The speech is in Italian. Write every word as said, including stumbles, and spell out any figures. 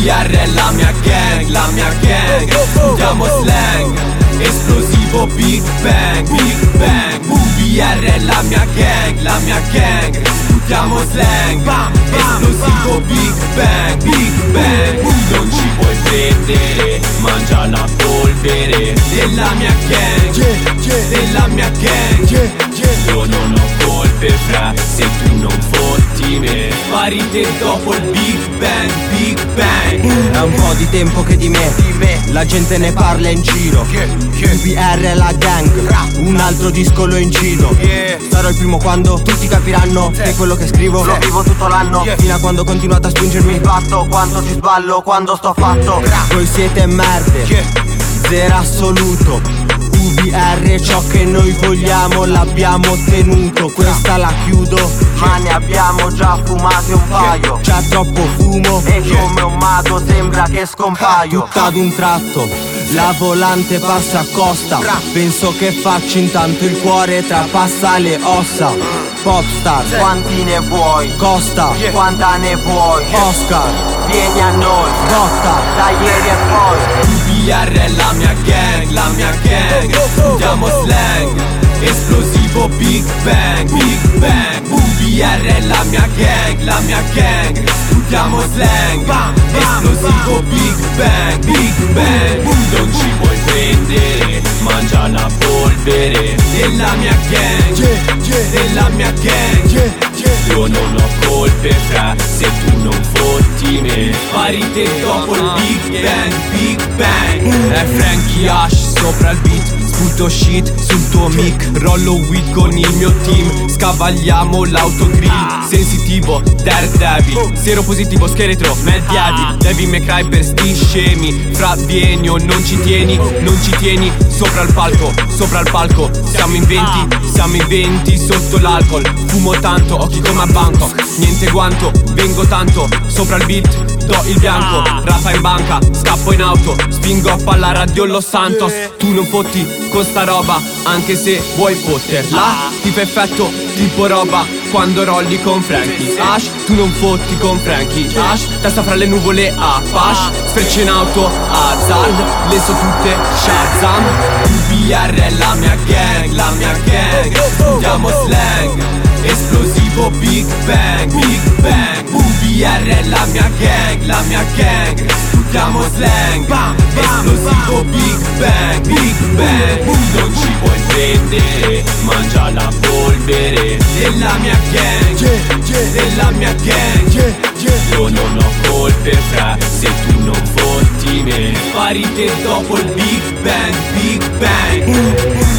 R è la mia gang, la mia gang. Studiamo slang, esplosivo Big Bang, Big Bang. U B R è la mia gang, la mia gang. Studiamo slang, esplosivo Big Bang, Big Bang. Non ci puoi prendere, mangia la polvere della mia gang, della mia gang. Io non ho colpe fra, se tu non fotti me. Sparite dopo il Big Bang, Big Bang. È un po' di tempo che di me, di me la gente ne parla in giro. U B R è la gang, un altro disco lo incido. Sarò il primo quando tutti capiranno che quello che scrivo lo vivo tutto l'anno. Fino a quando continuate a spingermi batto, quando ci sballo, quando sto fatto. Voi siete merde, zero assoluto. U B R ciò che noi vogliamo l'abbiamo ottenuto. Questa la chiudo, ma ne abbiamo già fumate un paio. C'è troppo fumo e come un mago sembra che scompaio. Tutto ad un tratto la volante passa a costa. Penso che faccio intanto il cuore trapassa le ossa. Popstar, quanti ne vuoi? Costa, quanta ne vuoi? Oscar, vieni a noi, botta, da ieri e poi. U B R è la mia gang, la mia gang. Studiamo slang, esplosivo Big Bang, Big Bang. U B R è la mia gang, la mia gang. Studiamo slang, esplosivo Big Bang, Big Bang. Non ci puoi prendere, mangia la polvere della mia gang, della mia gang. Io non ho colpe fra, se tu non fotti me. Sparite dopo il Big Bang, Big Bang. È Frankie Ash sopra il beat, sputo shit sul tuo mic. Rollo weed con il mio team, scavagliamo l'autogrill. Sensitivo, Daredevil, sero positivo, scheletro, Medievi. Devil May Cry per sti scemi. Fra vieni o non ci tieni, non ci tieni. Sopra il palco, sopra il palco. Siamo in venti, siamo in venti sotto l'alcol. Fumo tanto, occhi come a Bangkok. Niente guanto, vengo tanto. Sopra il beat, do il bianco. Rapa in banca, scappo in auto. Spingo up alla radio Los Santos. Tu non fotti con sta roba, anche se vuoi fotterla. Ti fa effetto tipo roba quando rolli con Frankie Ash. Tu non fotti con Frankie Ash. Testa fra le nuvole a Pash. Sfreccio in auto a Zard. Le so tutte Shazam. U B R è la mia gang, la mia gang. Studiamo slang, esplosivo Big Bang, Big Bang. U B R è la mia gang, la mia gang. Studiamo slang, esplosivo Big Bang, Big Bang. Non ci puoi prendere, mangia la polvere della mia gang, della mia gang. Io non ho colpe fra, se tu non fotti me. Sparite dopo il Big Bang, Big Bang.